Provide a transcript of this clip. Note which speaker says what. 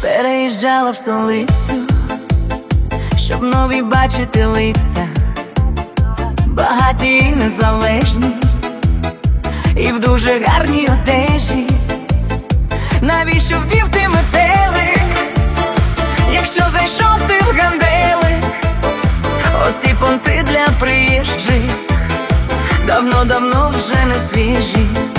Speaker 1: Переїжджала в столицю, щоб нові бачити лиця, багаті і незалежні, і в дуже гарній одежі. Навіщо вдів ти метелик, якщо зайшов ти в ганделик? Оці понти для приїжджих давно-давно вже не свіжі.